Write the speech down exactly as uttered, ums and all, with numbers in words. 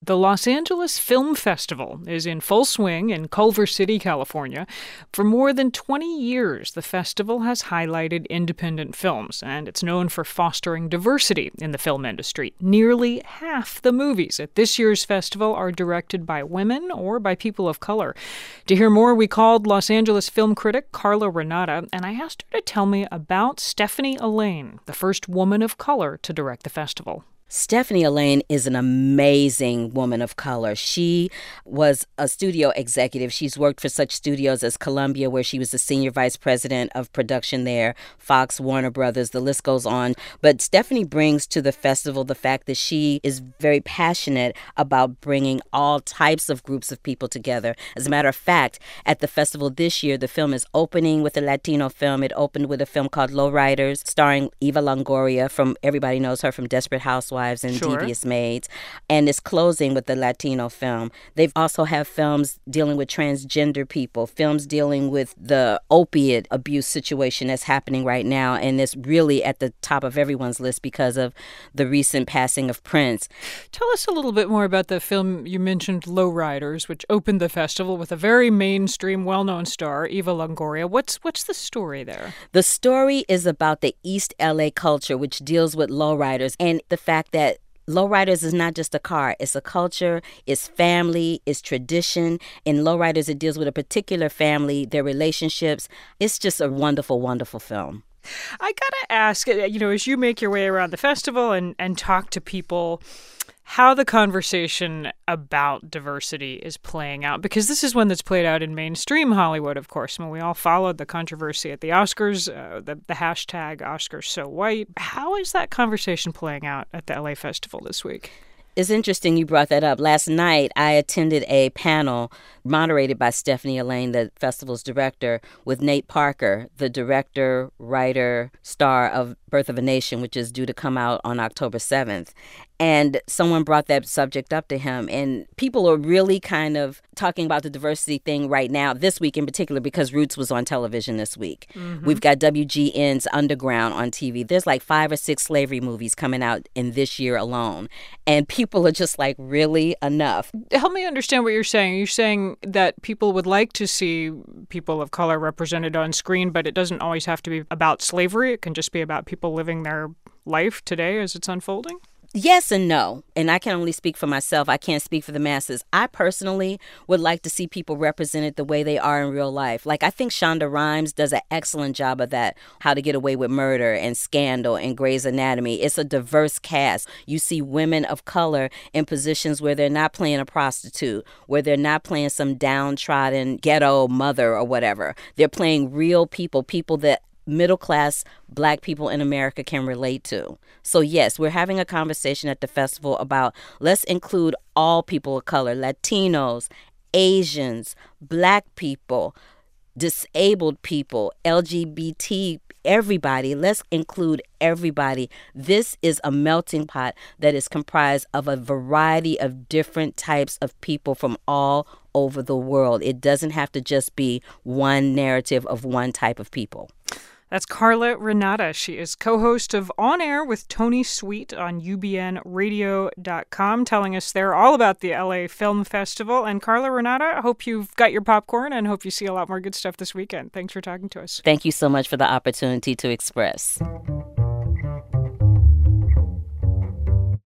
The Los Angeles Film Festival is in full swing in Culver City, California. For more than twenty years, the festival has highlighted independent films, and it's known for fostering diversity in the film industry. Nearly half the movies at this year's festival are directed by women or by people of color. To hear more, we called Los Angeles film critic Carla Renata, and I asked her to tell me about Stephanie Allain, the first woman of color to direct the festival. Stephanie Allain is an amazing woman of color. She was a studio executive. She's worked for such studios as Columbia, where she was the senior vice president of production there, Fox, Warner Brothers, the list goes on. But Stephanie brings to the festival the fact that she is very passionate about bringing all types of groups of people together. As a matter of fact, at the festival this year, the film is opening with a Latino film. It opened with a film called Lowriders, starring Eva Longoria from, everybody knows her from Desperate Housewives and Sure. Devious Maids, and is closing with the Latino film. They've also have films dealing with transgender people, films dealing with the opiate abuse situation that's happening right now, and it's really at the top of everyone's list because of the recent passing of Prince. Tell us a little bit more about the film you mentioned, Lowriders, which opened the festival with a very mainstream, well-known star, Eva Longoria. What's what's the story there? The story is about the East L A culture, which deals with lowriders, and the fact that lowriders is not just a car. It's a culture, it's family, it's tradition. In Lowriders, it deals with a particular family, their relationships. It's just a wonderful, wonderful film. I gotta ask, you know, as you make your way around the festival and, and talk to people, how the conversation about diversity is playing out, because this is one that's played out in mainstream Hollywood, of course. I mean, we all followed the controversy at the Oscars, uh, the, the hashtag Oscars So White. How is that conversation playing out at the L A Festival this week? It's interesting you brought that up. Last night, I attended a panel moderated by Stephanie Allain, the festival's director, with Nate Parker, the director, writer, star of Birth of a Nation, which is due to come out on October seventh. And someone brought that subject up to him. And people are really kind of talking about the diversity thing right now, this week in particular, because Roots was on television this week. Mm-hmm. We've got W G N's Underground on T V. There's like five or six slavery movies coming out in this year alone. And people are just like, really? Enough? Help me understand what you're saying. You're saying that people would like to see people of color represented on screen, but it doesn't always have to be about slavery. It can just be about people living their life today as it's unfolding? Yes and no. And I can only speak for myself. I can't speak for the masses. I personally would like to see people represented the way they are in real life. Like, I think Shonda Rhimes does an excellent job of that. How to Get Away with Murder and Scandal and Grey's Anatomy. It's a diverse cast. You see women of color in positions where they're not playing a prostitute, where they're not playing some downtrodden ghetto mother or whatever. They're playing real people, people that middle-class Black people in America can relate to. So yes, we're having a conversation at the festival about let's include all people of color, Latinos, Asians, Black people, disabled people, L G B T, everybody. Let's include everybody. This is a melting pot that is comprised of a variety of different types of people from all over the world. It doesn't have to just be one narrative of one type of people. That's Carla Renata. She is co-host of On Air with Tony Sweet on U B N radio dot com, telling us they're all about the L A Film Festival. And Carla Renata, I hope you've got your popcorn and hope you see a lot more good stuff this weekend. Thanks for talking to us. Thank you so much for the opportunity to express.